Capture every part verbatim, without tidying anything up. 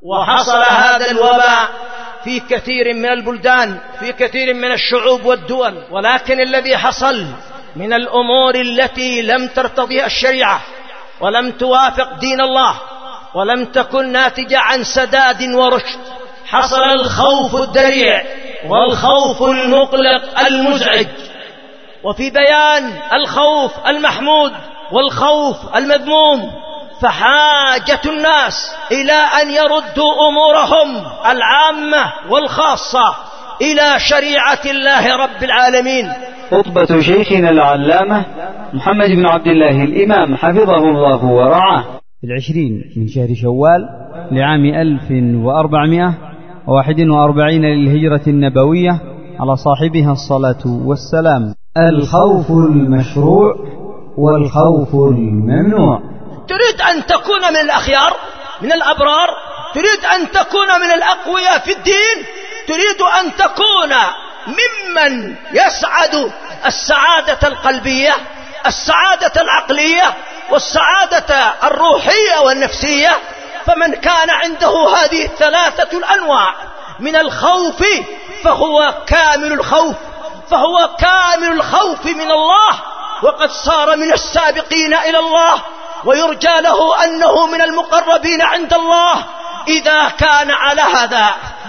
وحصل هذا الوباء في كثير من البلدان، في كثير من الشعوب والدول، ولكن الذي حصل من الأمور التي لم ترتضيها الشريعة ولم توافق دين الله ولم تكن ناتجة عن سداد ورشد، حصل الخوف الذريع والخوف المقلق المزعج. وفي بيان الخوف المحمود والخوف المذموم فحاجة الناس إلى أن يردوا أمورهم العامة والخاصة إلى شريعة الله رب العالمين. خطبة شيخنا العلامة محمد بن عبد الله الإمام حفظه الله ورعاه في العشرين من شهر شوال لعام ألف وأربعمائة وواحد وأربعين للهجرة النبوية على صاحبها الصلاة والسلام. الخوف المشروع والخوف الممنوع. تريد أن تكون من الأخيار من الأبرار، تريد أن تكون من الأقوياء في الدين، تريد أن تكون ممن يسعد السعادة القلبية، السعادة العقلية، والسعادة الروحية والنفسية. فمن كان عنده هذه الثلاثة الأنواع من الخوف فهو كامل الخوف، فهو كامل الخوف من الله، وقد صار من السابقين إلى الله، ويرجى له أنه من المقربين عند الله إذا كان على هذا.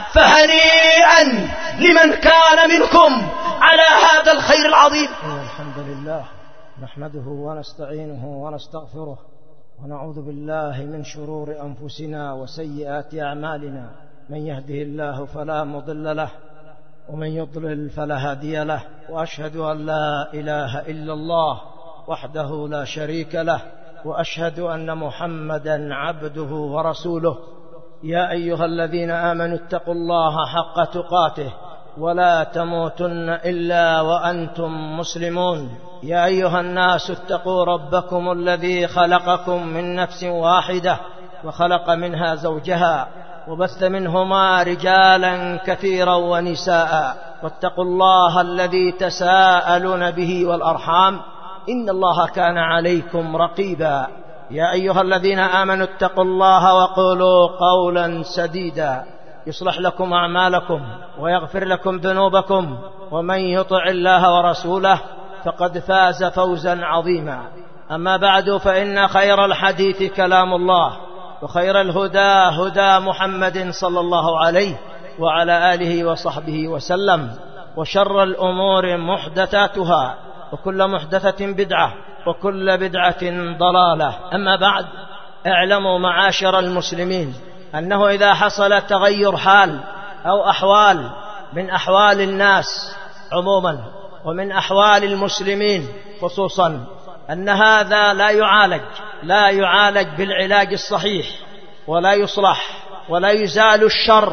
فهنيئا لمن كان منكم على هذا الخير العظيم. الحمد لله نحمده ونستعينه ونستغفره ونعوذ بالله من شرور أنفسنا وسيئات أعمالنا. من يهده الله فلا مضل له ومن يضلل فلا هادي له، وأشهد أن لا إله إلا الله وحده لا شريك له، وأشهد أن محمدا عبده ورسوله. يا أيها الذين آمنوا اتقوا الله حق تقاته ولا تموتن إلا وأنتم مسلمون. يا أيها الناس اتقوا ربكم الذي خلقكم من نفس واحدة وخلق منها زوجها وبث منهما رجالا كثيرا ونساء، واتقوا الله الذي تساءلون به والأرحام إن الله كان عليكم رقيبا. يا أيها الذين آمنوا اتقوا الله وقولوا قولا سديدا يصلح لكم أعمالكم ويغفر لكم ذنوبكم، ومن يطع الله ورسوله فقد فاز فوزا عظيما. أما بعد، فإن خير الحديث كلام الله، وخير الهدى هدى محمد صلى الله عليه وعلى آله وصحبه وسلم، وشر الأمور محدثاتها، وكل محدثة بدعة، وكل بدعة ضلالة. أما بعد، اعلموا معاشر المسلمين أنه إذا حصل تغير حال أو أحوال من أحوال الناس عموما ومن أحوال المسلمين خصوصا، أن هذا لا يعالج لا يعالج بالعلاج الصحيح، ولا يصلح ولا يزال الشر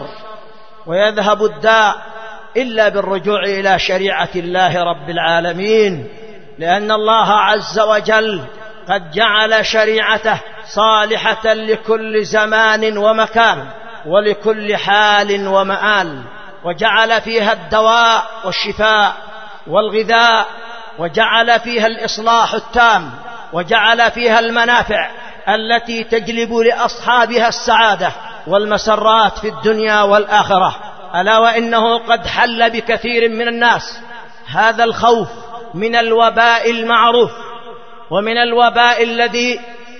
ويذهب الداء إلا بالرجوع إلى شريعة الله رب العالمين، لأن الله عز وجل قد جعل شريعته صالحة لكل زمان ومكان ولكل حال ومآل، وجعل فيها الدواء والشفاء والغذاء، وجعل فيها الإصلاح التام، وجعل فيها المنافع التي تجلب لأصحابها السعادة والمسرات في الدنيا والآخرة. ألا وإنه قد حل بكثير من الناس هذا الخوف من الوباء المعروف، ومن الوباء الذي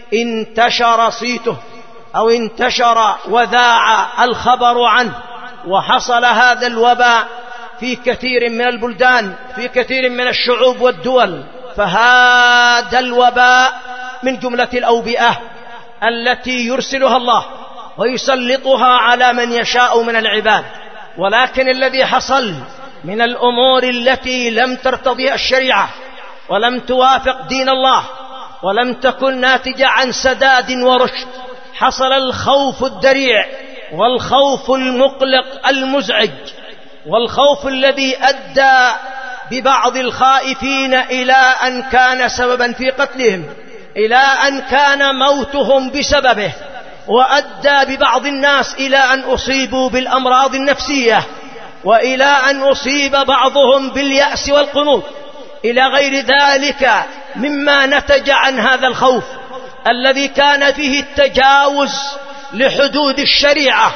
انتشر صيته أو انتشر وذاع الخبر عنه. وحصل هذا الوباء في كثير من البلدان، في كثير من الشعوب والدول. فهذا الوباء من جملة الأوبئة التي يرسلها الله ويسلطها على من يشاء من العباد. ولكن الذي حصل من الأمور التي لم ترتضيها الشريعة ولم توافق دين الله ولم تكن ناتجة عن سداد ورشد، حصل الخوف الذريع والخوف المقلق المزعج، والخوف الذي أدى ببعض الخائفين إلى أن كان سببا في قتلهم، إلى أن كان موتهم بسببه، وأدى ببعض الناس إلى أن أصيبوا بالأمراض النفسية، وإلى أن أصيب بعضهم باليأس والقنوط، إلى غير ذلك مما نتج عن هذا الخوف الذي كان فيه التجاوز لحدود الشريعة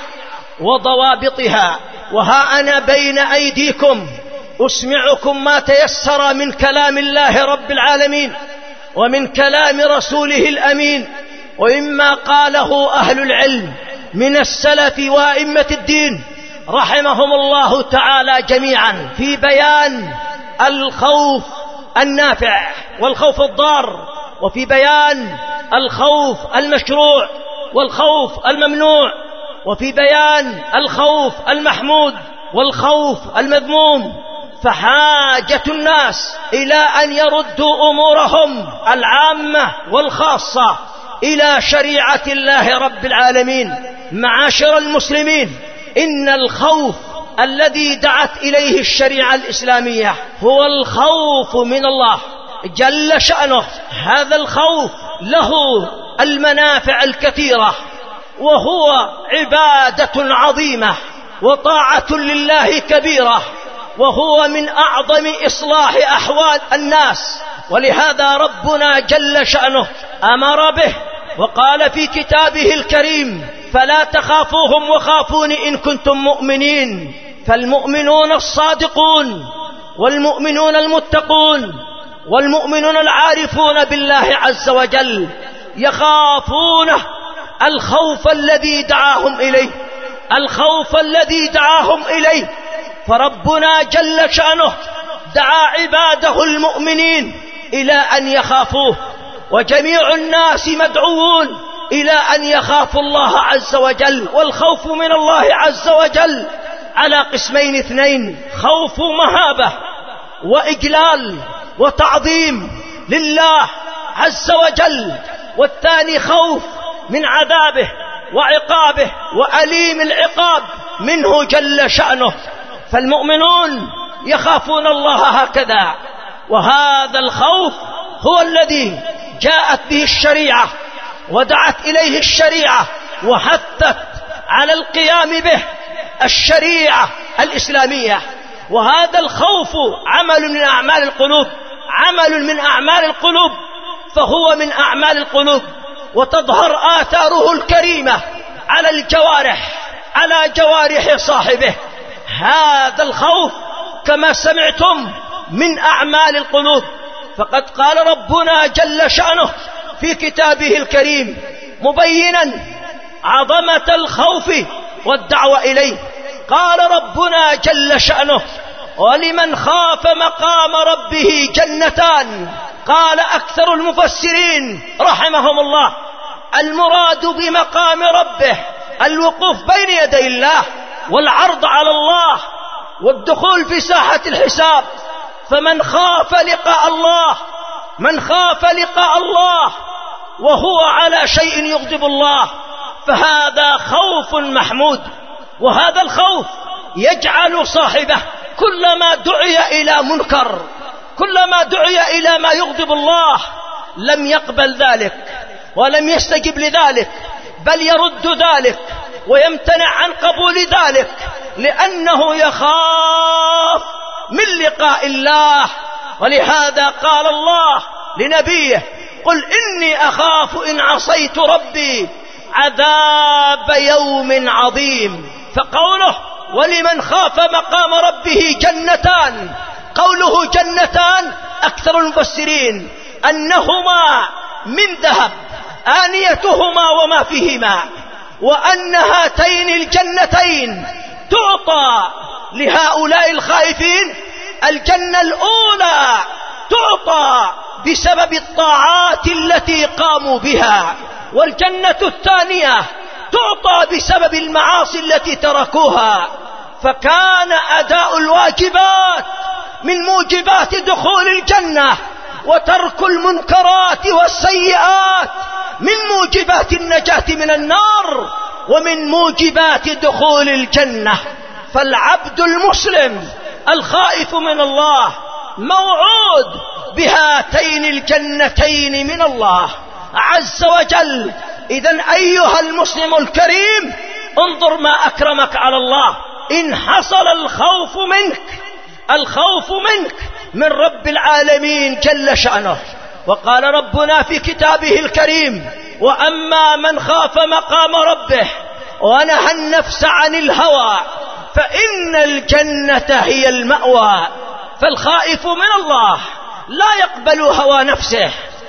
وضوابطها. وها أنا بين أيديكم أسمعكم ما تيسر من كلام الله رب العالمين ومن كلام رسوله الأمين، ومما قاله أهل العلم من السلف وأئمة الدين رحمهم الله تعالى جميعا في بيان الخوف النافع والخوف الضار، وفي بيان الخوف المشروع والخوف الممنوع، وفي بيان الخوف المحمود والخوف المذموم. فحاجة الناس إلى أن يردوا أمورهم العامة والخاصة إلى شريعة الله رب العالمين. معاشر المسلمين، إن الخوف الذي دعت إليه الشريعة الإسلامية هو الخوف من الله جل شأنه. هذا الخوف له المنافع الكثيرة، وهو عبادة عظيمة وطاعة لله كبيرة، وهو من أعظم إصلاح أحوال الناس. ولهذا ربنا جل شأنه أمر به وقال في كتابه الكريم: فلا تخافوهم وخافون إن كنتم مؤمنين. فالمؤمنون الصادقون والمؤمنون المتقون والمؤمنون العارفون بالله عز وجل يخافونه الخوف الذي دعاهم إليه، الخوف الذي دعاهم إليه. فربنا جل شأنه دعا عباده المؤمنين إلى أن يخافوه، وجميع الناس مدعوون إلى أن يخافوا الله عز وجل. والخوف من الله عز وجل على قسمين اثنين: خوف مهابة وإجلال وتعظيم لله عز وجل، والثاني خوف من عذابه وعقابه وأليم العقاب منه جل شأنه. فالمؤمنون يخافون الله هكذا، وهذا الخوف هو الذي جاءت به الشريعة ودعت إليه الشريعة وحثت على القيام به الشريعة الإسلامية. وهذا الخوف عمل من أعمال القلوب، عمل من أعمال القلوب، فهو من أعمال القلوب، وتظهر آثاره الكريمة على الجوارح، على جوارح صاحبه. هذا الخوف كما سمعتم من أعمال القلوب. فقد قال ربنا جل شأنه في كتابه الكريم مبينا عظمة الخوف والدعوة إليه، قال ربنا جل شأنه: ولمن خاف مقام ربه جنتان. قال أكثر المفسرين رحمهم الله: المراد بمقام ربه الوقوف بين يدي الله والعرض على الله والدخول في ساحة الحساب. فمن خاف لقاء الله، من خاف لقاء الله وهو على شيء يغضب الله، فهذا خوف محمود. وهذا الخوف يجعل صاحبه كلما دعي إلى منكر، كلما دعي إلى ما يغضب الله لم يقبل ذلك ولم يستجب لذلك، بل يرد ذلك ويمتنع عن قبول ذلك، لأنه يخاف من لقاء الله. ولهذا قال الله لنبيه: قل إني أخاف إن عصيت ربي عذاب يوم عظيم. فقوله ولمن خاف مقام ربه جنتان، قوله جنتان أكثر المفسرين أنهما من ذهب آنيتهما وما فيهما، وأن هاتين الجنتين تعطى لهؤلاء الخائفين. الجنة الأولى تعطى بسبب الطاعات التي قاموا بها، والجنة الثانية تعطى بسبب المعاصي التي تركوها. فكان أداء الواجبات من موجبات دخول الجنة، وترك المنكرات والسيئات من موجبات النجاة من النار ومن موجبات دخول الجنة. فالعبد المسلم الخائف من الله موعود بهاتين الجنتين من الله عز وجل. إذن أيها المسلم الكريم، انظر ما أكرمك على الله إن حصل الخوف منك، الخوف منك من رب العالمين جل شأنه. وقال ربنا في كتابه الكريم: وأما من خاف مقام ربه ونهى النفس عن الهوى فإن الجنة هي المأوى. فالخائف من الله لا يقبل هوى نفسه،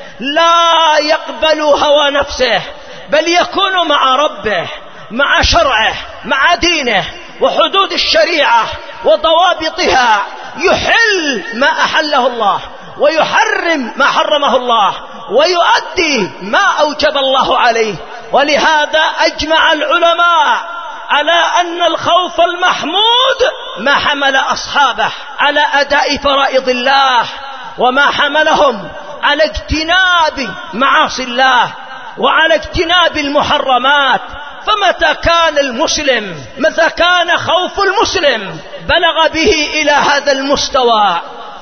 لا يقبل هوى نفسه، بل يكون مع ربه، مع شرعه، مع دينه وحدود الشريعة وضوابطها، يحل ما أحله الله ويحرم ما حرمه الله ويؤدي ما أوجب الله عليه. ولهذا أجمع العلماء على أن الخوف المحمود ما حمل أصحابه على أداء فرائض الله، وما حملهم على اجتناب معاصي الله وعلى اجتناب المحرمات. فمتى كان المسلم متى كان خوف المسلم بلغ به إلى هذا المستوى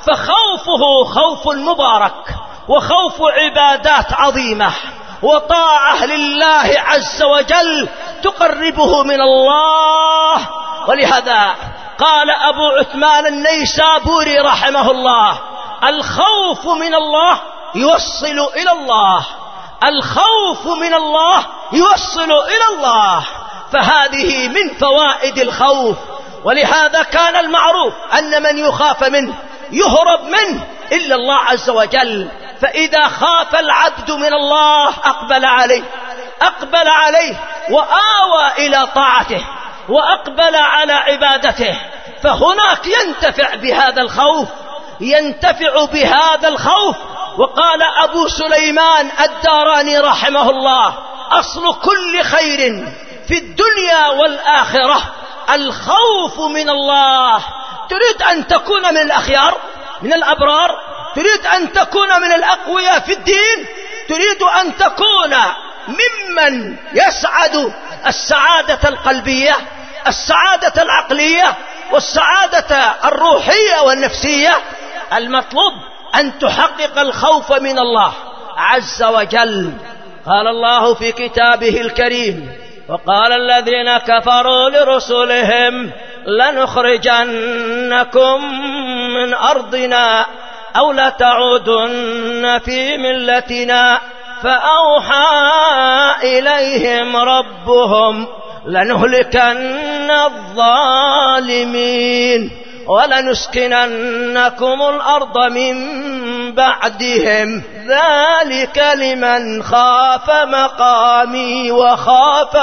فخوفه خوف مبارك وخوف عبادات عظيمة وطاعة لله عز وجل تقربه من الله. ولهذا قال أبو عثمان النيسابوري رحمه الله: الخوف من الله يوصل إلى الله، الخوف من الله يوصل إلى الله. فهذه من فوائد الخوف. ولهذا كان المعروف أن من يخاف منه يهرب منه إلا الله عز وجل. فإذا خاف العبد من الله أقبل عليه أقبل عليه وآوى إلى طاعته وأقبل على عبادته، فهناك ينتفع بهذا الخوف ينتفع بهذا الخوف. وقال أبو سليمان الداراني رحمه الله: أصل كل خير في الدنيا والآخرة الخوف من الله. تريد أن تكون من الأخيار من الأبرار، تريد أن تكون من الأقوياء في الدين، تريد أن تكون ممن يسعد السعادة القلبية، السعادة العقلية، والسعادة الروحية والنفسية، المطلوب أن تحقق الخوف من الله عز وجل. قال الله في كتابه الكريم: وقال الذين كفروا لرسلهم لنخرجنكم من أرضنا أو لتعودن في ملتنا فأوحى إليهم ربهم لنهلكن الظالمين ولنسكننكم الأرض من بعدهم ذلك لمن خاف مقامي وخاف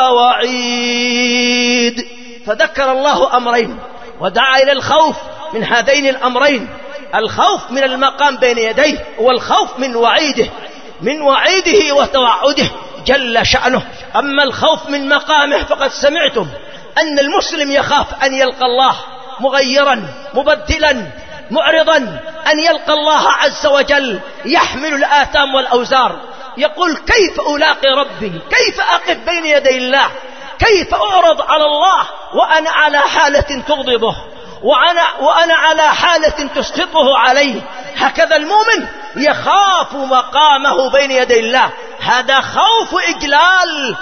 وعيد. فذكر الله أمرين ودعا إلى الخوف من هذين الأمرين: الخوف من المقام بين يديه، والخوف من وعيده من وعيده وتوعده جل شأنه. أما الخوف من مقامه فقد سمعتم أن المسلم يخاف أن يلقى الله مغيرا مبدلا معرضا، أن يلقى الله عز وجل يحمل الآثام والأوزار، يقول: كيف ألاقي ربي؟ كيف أقف بين يدي الله؟ كيف أعرض على الله وأنا على حالة تغضبه، وأنا, وأنا على حالة تسخطه عليه؟ هكذا المؤمن يخاف مقامه بين يدي الله، هذا خوف إجلال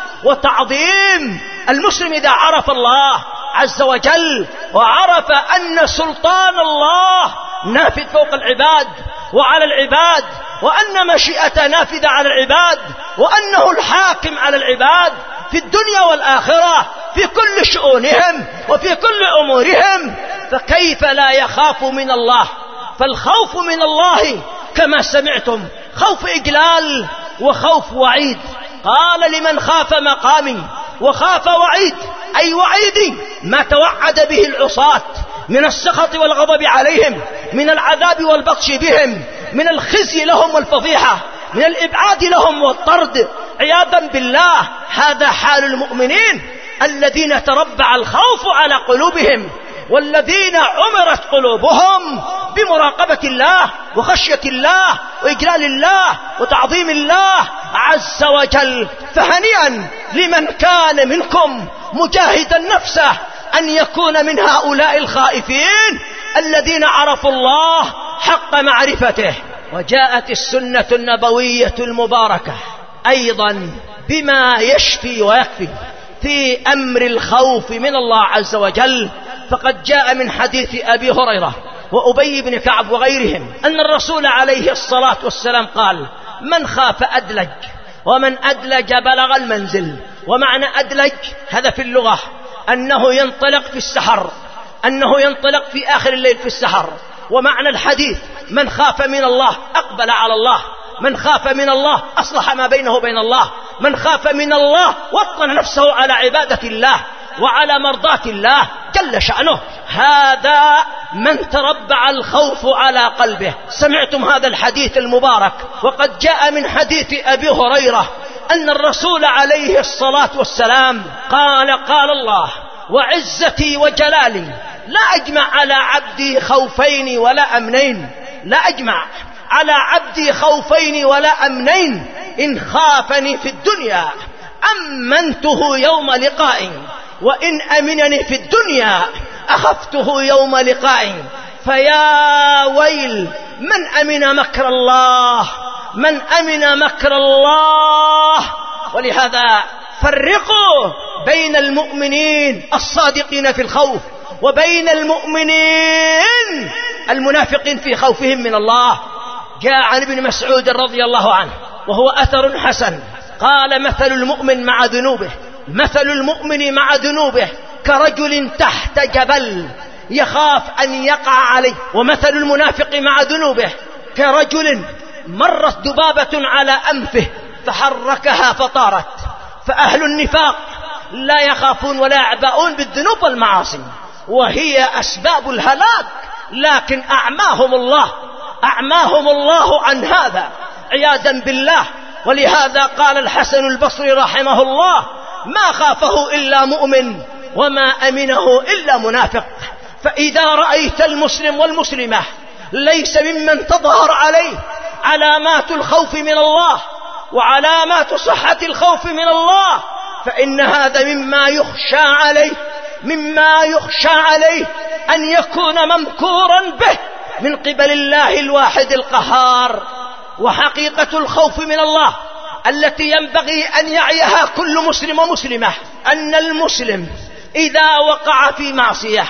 وتعظيم. المسلم إذا عرف الله عز وجل وعرف أن سلطان الله نافذ فوق العباد وعلى العباد، وأن مشيئته نافذة على العباد، وأنه الحاكم على العباد في الدنيا والآخرة في كل شؤونهم وفي كل أمورهم، فكيف لا يخاف من الله؟ فالخوف من الله كما سمعتم خوف إجلال وخوف وعيد. قال: لمن خاف مقامي وخاف وعيد، أي وعيدي ما توعد به العصاة من السخط والغضب عليهم، من العذاب والبطش بهم، من الخزي لهم والفضيحة، من الإبعاد لهم والطرد عياذا بالله. هذا حال المؤمنين الذين تربع الخوف على قلوبهم، والذين عمرت قلوبهم بمراقبة الله وخشية الله وإجلال الله وتعظيم الله عز وجل. فهنيئا لمن كان منكم مجاهدا نفسه أن يكون من هؤلاء الخائفين الذين عرفوا الله حق معرفته. وجاءت السنة النبوية المباركة أيضا بما يشفي ويكفي في أمر الخوف من الله عز وجل. فقد جاء من حديث أبي هريرة وأبي بن كعب وغيرهم أن الرسول عليه الصلاة والسلام قال: من خاف أدلج ومن أدلج بلغ المنزل. ومعنى أدلج هذا في اللغة أنه ينطلق في السحر، أنه ينطلق في آخر الليل في السحر. ومعنى الحديث من خاف من الله أقبل على الله، من خاف من الله أصلح ما بينه وبين الله، من خاف من الله وطن نفسه على عبادة الله وعلى مرضاة الله جل شأنه. هذا من تربع الخوف على قلبه. سمعتم هذا الحديث المبارك، وقد جاء من حديث أبي هريرة أن الرسول عليه الصلاة والسلام قال: قال الله وعزتي وجلالي لا أجمع على عبدي خوفين ولا أمنين، لا أجمع على عبدي خوفين ولا أمنين، إن خافني في الدنيا أمنته يوم لقائي، وإن أمنني في الدنيا أخفته يوم لقائي. فيا ويل من أمن مكر الله، من أمن مكر الله. ولهذا فرقوا بين المؤمنين الصادقين في الخوف وبين المؤمنين المنافقين في خوفهم من الله. جاء عن ابن مسعود رضي الله عنه وهو أثر حسن قال: مثل المؤمن مع ذنوبه، مثل المؤمن مع ذنوبه كرجل تحت جبل يخاف أن يقع عليه، ومثل المنافق مع ذنوبه كرجل مرت ذبابة على أنفه فحركها فطارت. فأهل النفاق لا يخافون ولا يعبؤون بالذنوب والمعاصي، وهي أسباب الهلاك، لكن أعماهم الله أعماهم الله عن هذا عياذا بالله. ولهذا قال الحسن البصري رحمه الله: ما خافه إلا مؤمن وما أمنه إلا منافق. فإذا رأيت المسلم والمسلمة ليس ممن تظهر عليه علامات الخوف من الله وعلامات صحة الخوف من الله، فإن هذا مما يخشى عليه مما يخشى عليه أن يكون ممكورا به من قبل الله الواحد القهار. وحقيقة الخوف من الله التي ينبغي أن يعيها كل مسلم ومسلمة أن المسلم إذا وقع في معصية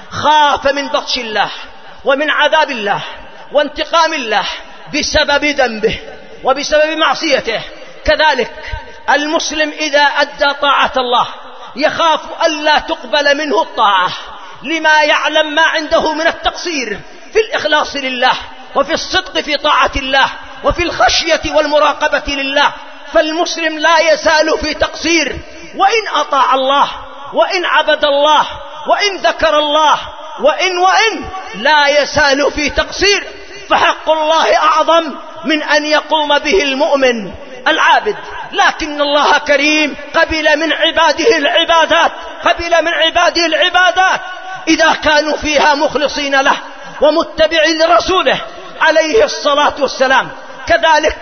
خاف من بطش الله ومن عذاب الله وانتقام الله بسبب ذنبه وبسبب معصيته. كذلك المسلم إذا أدى طاعة الله يخاف ألا تقبل منه الطاعة لما يعلم ما عنده من التقصير في الإخلاص لله وفي الصدق في طاعة الله وفي الخشية والمراقبة لله. فالمسلم لا يزال في تقصير، وإن أطاع الله وإن عبد الله وإن ذكر الله وإن وإن لا يزال في تقصير. فحق الله أعظم من أن يقوم به المؤمن العابد. لكن الله كريم قبل من عباده العبادات قبل من عباده العبادات إذا كانوا فيها مخلصين له ومتبعين لرسوله عليه الصلاة والسلام. كذلك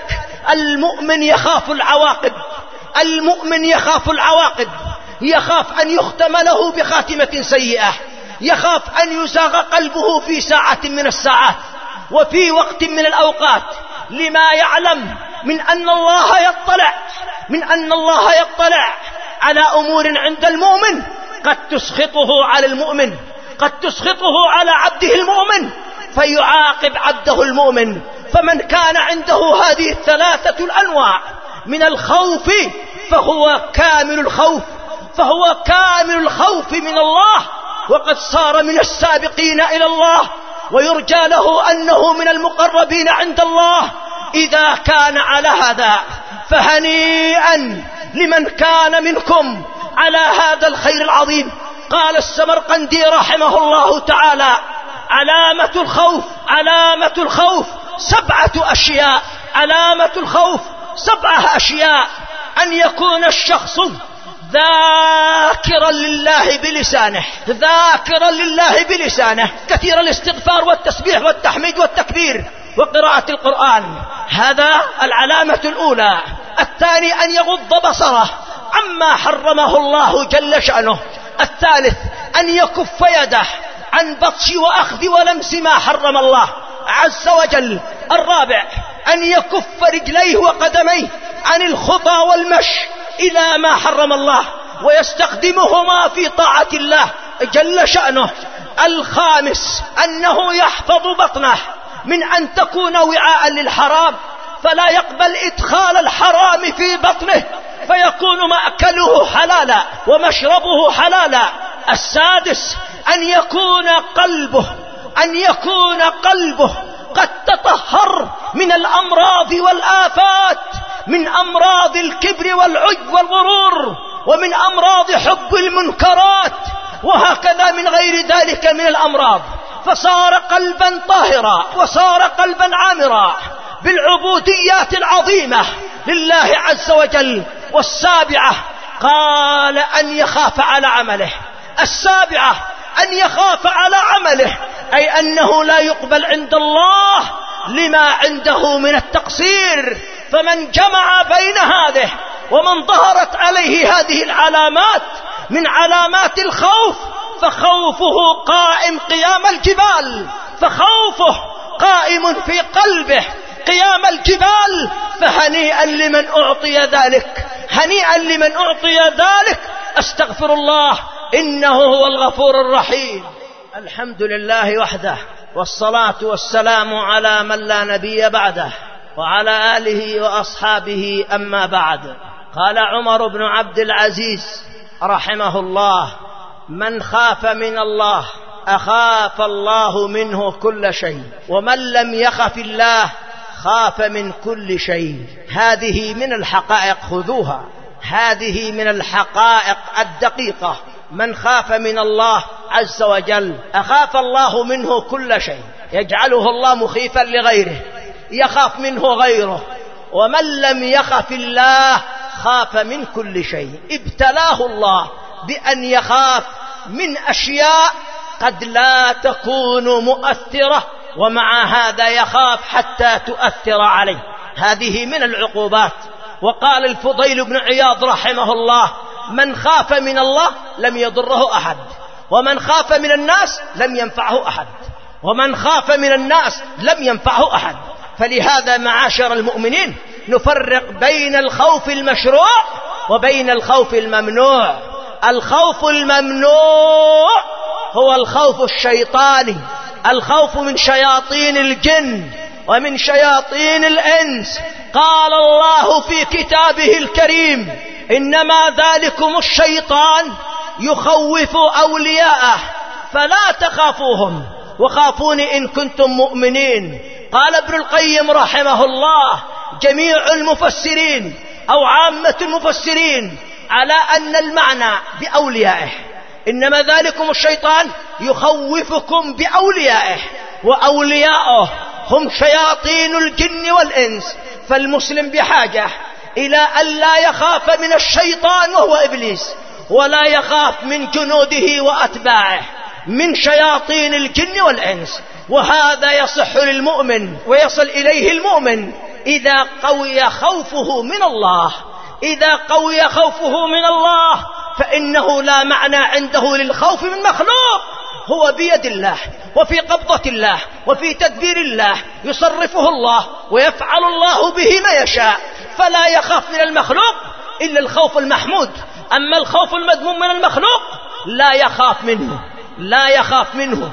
المؤمن يخاف العواقب المؤمن يخاف العواقب يخاف أن يختم له بخاتمة سيئة، يخاف أن يزاغ قلبه في ساعة من الساعات وفي وقت من الأوقات، لما يعلم من أن الله يطلع من أن الله يطلع على أمور عند المؤمن قد تسخطه على المؤمن قد تسخطه على عبده المؤمن فيعاقب عبده المؤمن. فمن كان عنده هذه الثلاثة الأنواع من الخوف فهو كامل الخوف فهو كامل الخوف من الله، وقد صار من السابقين إلى الله، ويرجى له أنه من المقربين عند الله إذا كان على هذا. فهنيئا لمن كان منكم على هذا الخير العظيم. قال السمرقندي رحمه الله تعالى: علامة الخوف علامة الخوف سبعة أشياء علامة الخوف سبعة أشياء: أن يكون الشخص ذاكرا لله بلسانه ذاكرا لله بلسانه كثير الاستغفار والتسبيح والتحميد والتكبير وقراءة القرآن، هذا العلامة الأولى. الثاني أن يغض بصره عما حرمه الله جل شأنه. الثالث أن يكف يده عن بطش وأخذ ولمس ما حرم الله عز وجل. الرابع أن يكف رجليه وقدميه عن الخطى والمشي إلى ما حرم الله ويستخدمهما في طاعة الله جل شأنه. الخامس أنه يحفظ بطنه من أن تكون وعاء للحرام فلا يقبل إدخال الحرام في بطنه فيكون مأكله حلالا ومشربه حلالا. السادس أن يكون قلبه أن يكون قلبه قد تطهر من الأمراض والآفات، من أمراض الكبر والعجب والغرور، ومن أمراض حب المنكرات، وهكذا من غير ذلك من الأمراض، فصار قلبا طاهرا وصار قلبا عامرا بالعبوديات العظيمة لله عز وجل. والسابعة قال أن يخاف على عمله. السابعة أن يخاف على عمله، أي أنه لا يقبل عند الله لما عنده من التقصير. فمن جمع بين هذه ومن ظهرت عليه هذه العلامات من علامات الخوف فخوفه قائم قيام الجبال، فخوفه قائم في قلبه قيام الجبال. فهنيئا لمن أعطي ذلك، هنيئا لمن أعطي ذلك. أستغفر الله إنه هو الغفور الرحيم. الحمد لله وحده، والصلاة والسلام على من لا نبي بعده، وعلى آله وأصحابه. أما بعد، قال عمر بن عبد العزيز رحمه الله: من خاف من الله أخاف الله منه كل شيء، ومن لم يخف الله خاف من كل شيء. هذه من الحقائق، خذوها، هذه من الحقائق الدقيقة. من خاف من الله عز وجل أخاف الله منه كل شيء، يجعله الله مخيفا لغيره، يخاف منه غيره. ومن لم يخف الله خاف من كل شيء. ابتلاه الله بأن يخاف من أشياء قد لا تكون مؤثرة، ومع هذا يخاف حتى تؤثر عليه. هذه من العقوبات. وقال الفضيل بن عياض رحمه الله: من خاف من الله لم يضره أحد، ومن خاف من الناس لم ينفعه أحد، ومن خاف من الناس لم ينفعه أحد. فلهذا معاشر المؤمنين نفرق بين الخوف المشروع وبين الخوف الممنوع. الخوف الممنوع هو الخوف الشيطاني، الخوف من شياطين الجن ومن شياطين الإنس. قال الله في كتابه الكريم: إنما ذلكم الشيطان يخوف أولياءه فلا تخافوهم وخافوني إن كنتم مؤمنين. قال ابن القيم رحمه الله: جميع المفسرين أو عامة المفسرين على أن المعنى بأوليائه، إنما ذلكم الشيطان يخوفكم بأوليائه، وأولياؤه هم شياطين الجن والإنس. فالمسلم بحاجة إلى أن لا يخاف من الشيطان وهو إبليس، ولا يخاف من جنوده وأتباعه من شياطين الجن والإنس. وهذا يصح للمؤمن ويصل إليه المؤمن إذا قوي خوفه من الله. إذا قوي خوفه من الله فإنه لا معنى عنده للخوف من مخلوق، هو بيد الله وفي قبضة الله وفي تدبير الله، يصرفه الله ويفعل الله به ما يشاء. فلا يخاف من المخلوق إلا الخوف المحمود. أما الخوف المذموم من المخلوق لا يخاف منه، لا يخاف منه.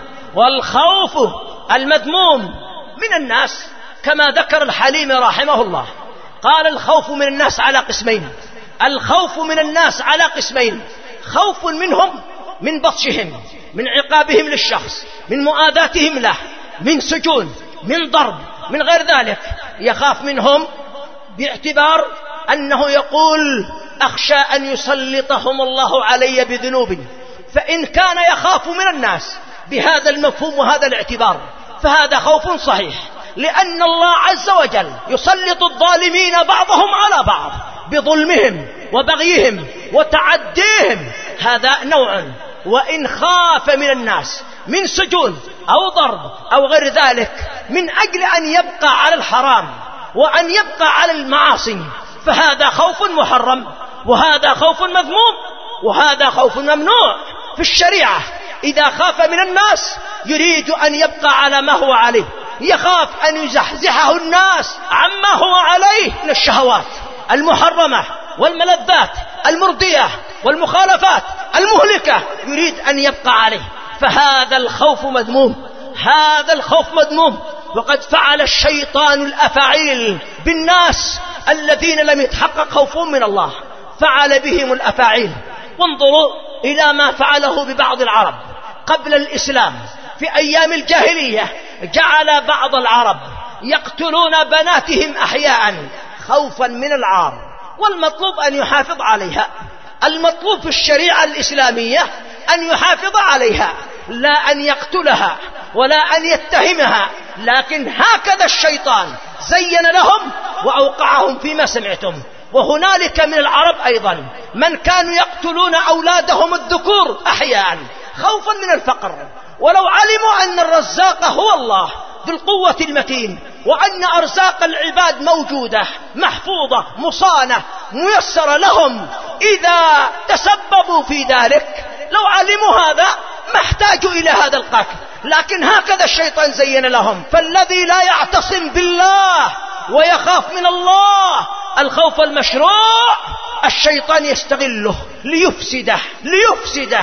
والخوف المذموم من الناس كما ذكر الحليم رحمه الله، قال: الخوف من الناس على قسمين. الخوف من الناس على قسمين: خوف منهم من بطشهم، من عقابهم للشخص، من مؤاذاتهم له، من سجون، من ضرب، من غير ذلك. يخاف منهم باعتبار أنه يقول: أخشى أن يسلطهم الله علي بذنوبي. فإن كان يخاف من الناس بهذا المفهوم وهذا الاعتبار فهذا خوف صحيح، لأن الله عز وجل يسلط الظالمين بعضهم على بعض بظلمهم وبغيهم وتعديهم، هذا نوع. وإن خاف من الناس من سجون أو ضرب أو غير ذلك من أجل أن يبقى على الحرام وأن يبقى على المعاصي فهذا خوف محرم، وهذا خوف مذموم، وهذا خوف ممنوع في الشريعة. إذا خاف من الناس يريد أن يبقى على ما هو عليه، يخاف أن يزحزحه الناس عما هو عليه من الشهوات المحرمة والملذات المرضية والمخالفات المهلكة، يريد أن يبقى عليه. فهذا الخوف مذموم، هذا الخوف مذموم. وقد فعل الشيطان الأفاعيل بالناس الذين لم يتحقق خوفهم من الله، فعل بهم الأفاعيل. وانظروا إلى ما فعله ببعض العرب قبل الإسلام. في أيام الجاهلية جعل بعض العرب يقتلون بناتهم أحياء خوفا من العار، والمطلوب أن يحافظ عليها. المطلوب في الشريعة الإسلامية أن يحافظ عليها، لا أن يقتلها ولا أن يتهمها. لكن هكذا الشيطان زين لهم وأوقعهم فيما سمعتم. وهنالك من العرب أيضا من كانوا يقتلون أولادهم الذكور أحياء خوفا من الفقر، ولو علموا أن الرزاق هو الله ذو القوة المتين، وأن أرزاق العباد موجودة محفوظة مصانة ميسرة لهم إذا تسببوا في ذلك، لو علموا هذا ما احتاجوا إلى هذا القتل. لكن هكذا الشيطان زين لهم. فالذي لا يعتصم بالله ويخاف من الله الخوف المشروع الشيطان يستغله ليفسده ليفسده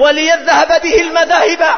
وليذهب به المذاهب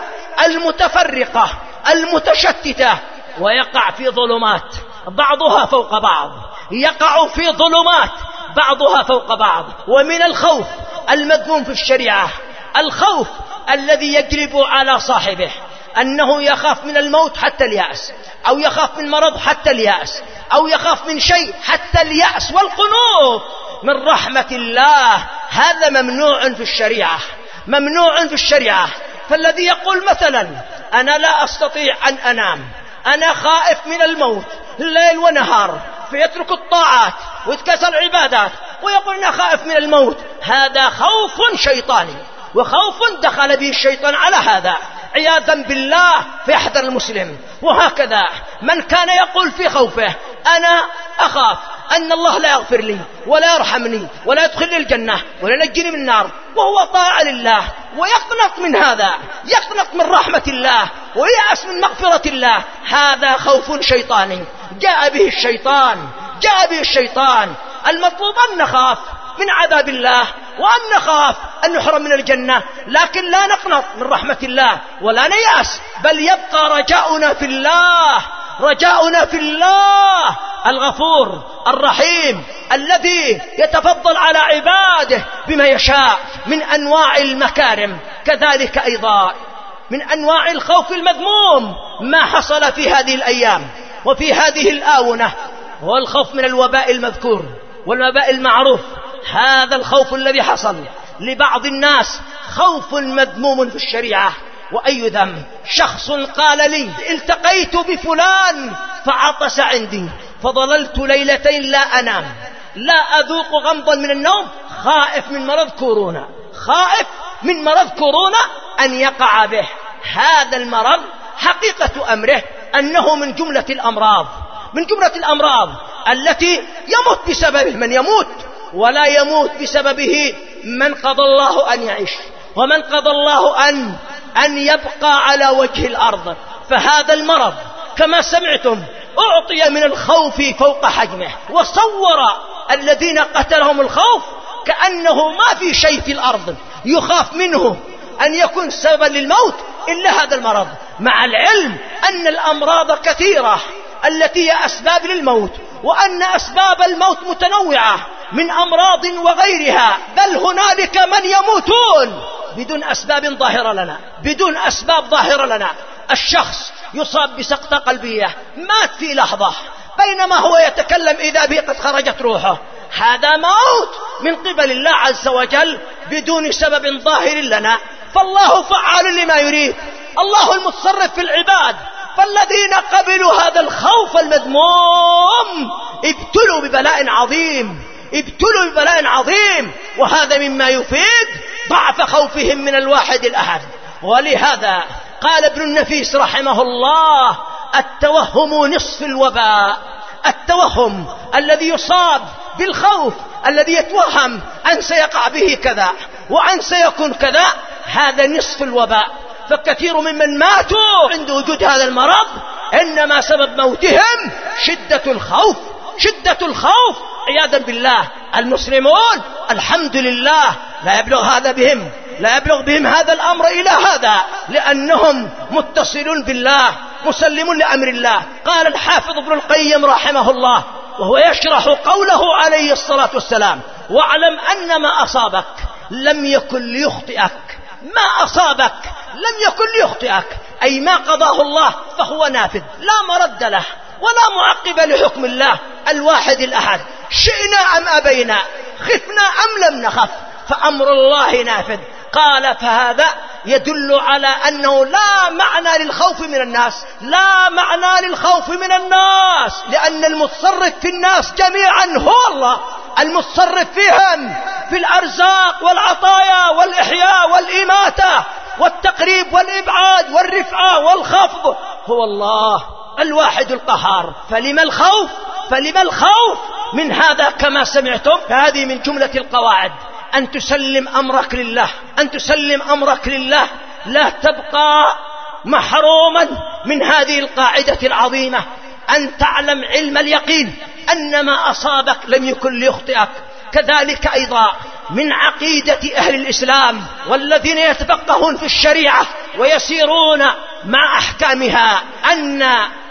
المتفرقة المتشتتة، ويقع في ظلمات بعضها فوق بعض، يقع في ظلمات بعضها فوق بعض. ومن الخوف المذموم في الشريعة الخوف الذي يجلب على صاحبه أنه يخاف من الموت حتى اليأس، أو يخاف من مرض حتى اليأس، أو يخاف من شيء حتى اليأس والقنوط من رحمة الله. هذا ممنوع في الشريعة، ممنوع في الشريعة. فالذي يقول مثلا أنا لا أستطيع أن أنام، أنا خائف من الموت ليل ونهار، فيترك الطاعات ويتكسر العبادات ويقول أنا خائف من الموت، هذا خوف شيطاني، وخوف دخل به الشيطان على هذا عياذا بالله. فيحذر المسلم. وهكذا من كان يقول في خوفه أنا أخاف أن الله لا يغفر لي ولا يرحمني ولا يدخلني الجنة ولا ينجني من النار، وهو طاعة لله، ويقنط من هذا، يقنط من رحمة الله ويأس من مغفرة الله، هذا خوف شيطاني جاء به الشيطان جاء به الشيطان. المطلوب أن نخاف من عذاب الله، وأن نخاف أن نحرم من الجنة، لكن لا نقنط من رحمة الله ولا نيأس، بل يبقى رجاؤنا في الله، رجاؤنا في الله الغفور الرحيم الذي يتفضل على عباده بما يشاء من أنواع المكارم. كذلك أيضا من أنواع الخوف المذموم ما حصل في هذه الأيام وفي هذه الآونة، هو الخوف من الوباء المذكور والوباء المعروف. هذا الخوف الذي حصل لبعض الناس خوف مذموم في الشريعة. وأي ذنب؟ شخص قال لي التقيت بفلان فعطس عندي فظللت ليلتين لا أنام، لا أذوق غمضا من النوم، خائف من مرض كورونا، خائف من مرض كورونا أن يقع به. هذا المرض حقيقة أمره أنه من جملة الأمراض من جملة الأمراض التي يموت بسببه من يموت، ولا يموت بسببه من قضى الله أن يعيش ومن قضى الله أن أن يبقى على وجه الأرض. فهذا المرض كما سمعتم أعطي من الخوف فوق حجمه، وصور الذين قتلهم الخوف كأنه ما في شيء في الأرض يخاف منه أن يكون سببا للموت إلا هذا المرض، مع العلم أن الأمراض كثيرة التي هي أسباب للموت، وأن أسباب الموت متنوعة من أمراض وغيرها، بل هنالك من يموتون بدون أسباب ظاهرة لنا بدون أسباب ظاهرة لنا. الشخص يصاب بسقطة قلبية مات في لحظة، بينما هو يتكلم إذا به قد خرجت روحه، هذا موت من قبل الله عز وجل بدون سبب ظاهر لنا. فالله فعال لما يريد، الله المتصرف في العباد. فالذين قبلوا هذا الخوف المذموم ابتلوا ببلاء عظيم ابتلوا ببلاء عظيم وهذا مما يفيد ضعف خوفهم من الواحد الأحد. ولهذا قال ابن النفيس رحمه الله التوهم نصف الوباء. التوهم الذي يصاب بالخوف الذي يتوهم أن سيقع به كذا وأن سيكون كذا، هذا نصف الوباء. فكثير ممن ماتوا عند وجود هذا المرض إنما سبب موتهم شدة الخوف شدة الخوف عياذا بالله. المسلمون الحمد لله لا يبلغ هذا بهم لا يبلغ بهم هذا الأمر إلى هذا، لأنهم متصلون بالله مسلم لأمر الله. قال الحافظ ابن القيم رحمه الله وهو يشرح قوله عليه الصلاة والسلام: واعلم أن ما أصابك لم يكن ليخطئك. ما أصابك لم يكن ليخطئك، أي ما قضاه الله فهو نافذ لا مرد له ولا معقب لحكم الله الواحد الأحد، شئنا أم أبينا، خفنا أم لم نخف، فأمر الله نافذ. قال: فهذا يدل على أنه لا معنى للخوف من الناس، لا معنى للخوف من الناس، لأن المتصرف في الناس جميعا هو الله، المتصرف فيهم في الأرزاق والعطايا والإحياء والإماتة والتقريب والإبعاد والرفعة والخفض هو الله الواحد القهار. فلما الخوف؟ فلما الخوف من هذا؟ كما سمعتم، فهذه من جملة القواعد، أن تسلم أمرك لله، أن تسلم أمرك لله، لا تبقى محروما من هذه القاعدة العظيمة، أن تعلم علم اليقين أن ما أصابك لم يكن ليخطئك. كذلك أيضا من عقيدة أهل الإسلام والذين يتفقهون في الشريعة ويسيرون مع أحكامها أن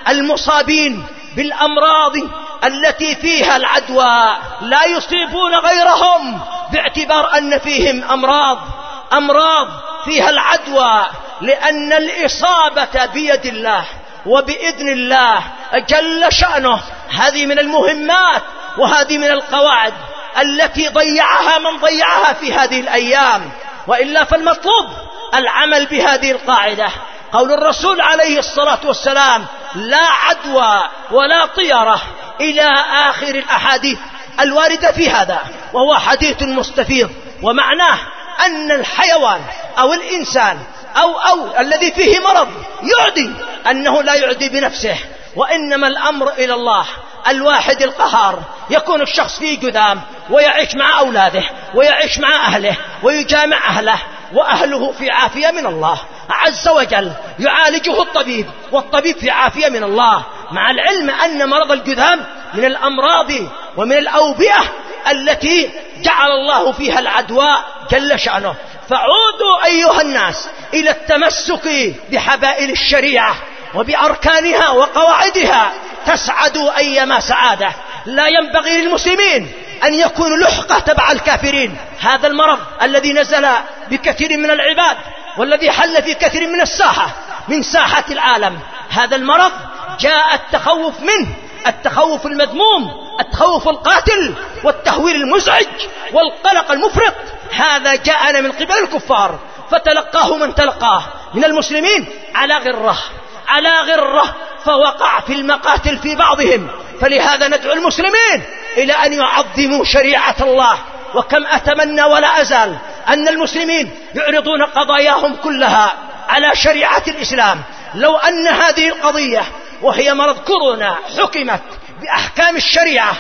المصابين بالأمراض التي فيها العدوى لا يصيبون غيرهم، باعتبار أن فيهم أمراض أمراض فيها العدوى، لأن الإصابة بيد الله وبإذن الله جل شأنه. هذه من المهمات وهذه من القواعد التي ضيعها من ضيعها في هذه الأيام، وإلا فالمطلوب العمل بهذه القاعدة. قول الرسول عليه الصلاة والسلام: لا عدوى ولا طيرة، إلى آخر الأحاديث الواردة في هذا، وهو حديث مستفيض، ومعناه أن الحيوان أو الإنسان أو, أو الذي فيه مرض يعدي، أنه لا يعدي بنفسه، وإنما الأمر إلى الله الواحد القهار. يكون الشخص فيه جذام ويعيش مع أولاده ويعيش مع أهله ويجامع أهله، وأهله في عافية من الله عز وجل، يعالجه الطبيب والطبيب في عافية من الله، مع العلم أن مرض الجذام من الأمراض ومن الأوبئة التي جعل الله فيها العدوى جل شأنه. فعودوا أيها الناس إلى التمسك بحبائل الشريعة وبأركانها وقواعدها، تسعدوا أيما سعادة. لا ينبغي للمسلمين أن يكونوا لحقة تبع الكافرين. هذا المرض الذي نزل بكثير من العباد والذي حل في كثير من الساحة من ساحة العالم، هذا المرض جاء التخوف منه، التخوف المذموم، التخوف القاتل والتهويل المزعج والقلق المفرط، هذا جاءنا من قبل الكفار، فتلقاه من تلقاه من المسلمين على غرة على غرة، فوقع في المقاتل في بعضهم. فلهذا ندعو المسلمين إلى أن يعظموا شريعة الله. وكم أتمنى ولا أزال أن المسلمين يعرضون قضاياهم كلها على شريعة الإسلام. لو أن هذه القضية وهي مرض كورونا حكمت بأحكام الشريعة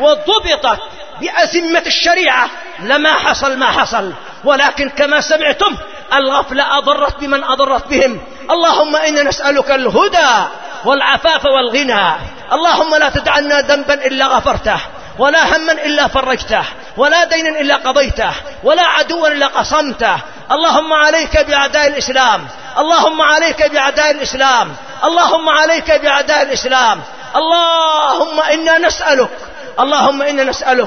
وضبطت بأزمة الشريعة لما حصل ما حصل، ولكن كما سمعتم الغفلة أضرت بمن أضرت بهم. اللهم إنا نسألك الهدى والعفاف والغنى. اللهم لا تدع لنا ذنبا إلا غفرته، ولا هما إلا فرجته، ولا دينا إلا قضيته، ولا عدوا إلا قصمته. اللهم عليك بأعداء الإسلام، اللهم عليك بأعداء الإسلام، اللهم عليك بأعداء الإسلام. اللهم إنا نسألك اللهم إنا نسألك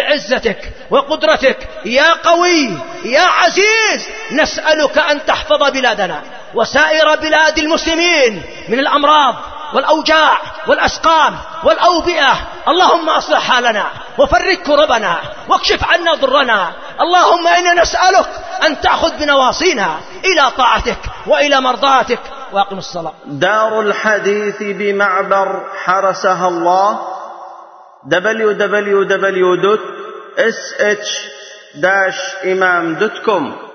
بعزتك وقدرتك يا قوي يا عزيز، نسألك أن تحفظ بلادنا وسائر بلاد المسلمين من الأمراض والأوجاع والأسقام والأوبئة. اللهم أصلح حالنا وفرج كربنا واكشف عنا ضرنا. اللهم إنا نسألك أن تأخذ بنواصينا إلى طاعتك وإلى مرضاتك. واقم الصلاة. دار الحديث بمعبر حرسها الله دبليو دبليو دبليو دوت اس اتش داش إمام دوت كوم